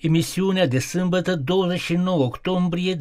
Emisiunea de sâmbătă 29 octombrie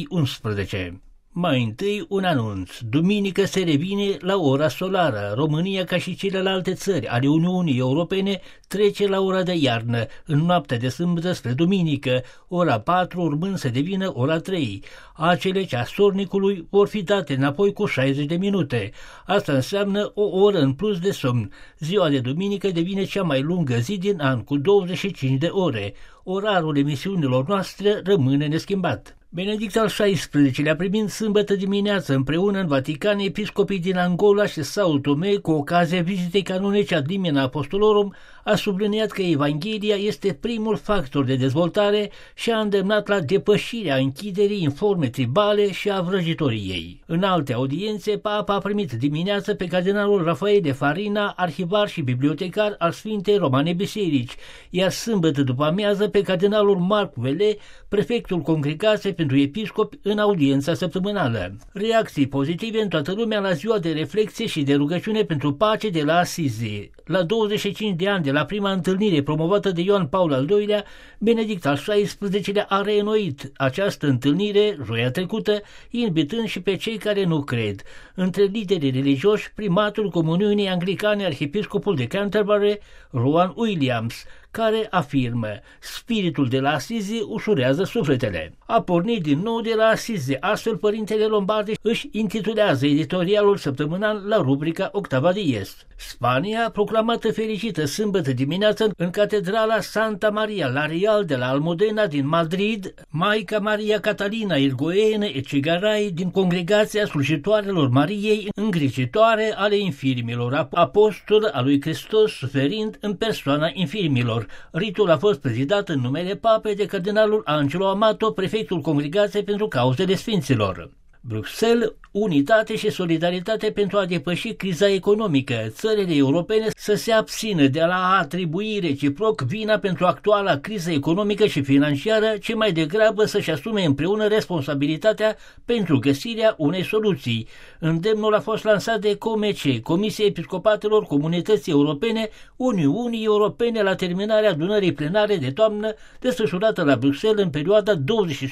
2011. Mai întâi un anunț. Duminică se revine la ora solară. România, ca și celelalte țări ale Uniunii Europene, trece la ora de iarnă, în noaptea de sâmbătă spre duminică, ora 4 urmând să devină ora 3. Acele ceasornicului vor fi date înapoi cu 60 de minute. Asta înseamnă o oră în plus de somn. Ziua de duminică devine cea mai lungă zi din an, cu 25 de ore. Orarul emisiunilor noastre rămâne neschimbat. Benedict al XVI-lea, primind sâmbătă dimineață împreună în Vatican episcopii din Angola și Sao Tome cu ocazia vizitei canonice ad limina apostolorum, a subliniat că Evanghelia este primul factor de dezvoltare și a îndemnat la depășirea închiderii în forme tribale și a vrăjitoriei. În alte audiențe, Papa a primit dimineață pe cardinalul Rafael de Farina, arhivar și bibliotecar al Sfintei Romane Biserici, iar sâmbătă după amiază pe cardinalul Marc Vele, prefectul Congregației pentru episcopi, în audiența săptămânală. Reacții pozitive în toată lumea la ziua de reflexie și de rugăciune pentru pace de la Asizi. La 25 de ani de la prima întâlnire promovată de Ioan Paul al II-lea, Benedict al XVI-lea a reînnoit această întâlnire joia trecută, invitând și pe cei care nu cred. Între liderii religioși, primatul Comuniunii Anglicane, arhiepiscopul de Canterbury, Rowan Williams, care afirmă: spiritul de la Asizi ușurează sufletele. A pornit din nou de la Asizi, astfel părintele Lombardi își intitulează editorialul săptămânal la rubrica Octava Dies. Spania a proclamată fericită sâmbătă dimineață în catedrala Santa Maria la Real de la Almudena din Madrid, Maica Maria Catalina Irigoyen Echegaray din Congregația Slujitoarelor Mariei Îngrijitoare ale Infirmilor, apostol al lui Hristos suferind în persoana infirmilor. Ritul a fost prezidat în numele Papei de cardinalul Angelo Amato, prefectul Congregației pentru cauzele Sfinților. Bruxelles, unitate și solidaritate pentru a depăși criza economică. Țările europene să se abțină de la a atribui reciproc vina pentru actuala criză economică și financiară, ci mai degrabă să-și asume împreună responsabilitatea pentru găsirea unei soluții. Îndemnul a fost lansat de COMECE, Comisia Episcopatelor Comunității Europene, Uniunii Europene, la terminarea adunării plenare de toamnă desfășurată la Bruxelles în perioada 26-28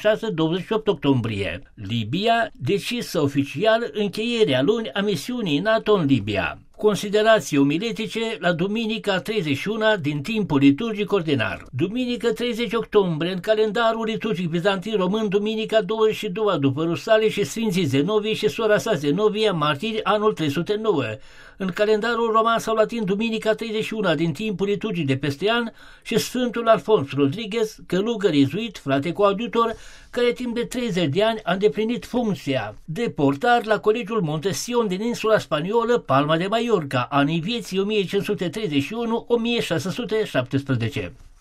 octombrie. Libia decisă oficial încheierea luni a misiunii NATO în Libia. Considerații omiletice la duminica 31 din timpul liturgic ordinar. Duminică 30 octombrie, în calendarul liturgic bizantin român, duminica 22 după Rusalii și Sfinții Zenovie și sora sa Zenovia, martiri, anul 309. În calendarul roman sau latin, duminica 31 din timpul liturgic de peste an și Sfântul Alfons Rodriguez, călugăr iezuit, frate coadjutor, care timp de 30 de ani a îndeplinit funcția de portar la Colegiul Montesion din insula spaniolă Palma de Mallorca, anii vieții 1531-1617.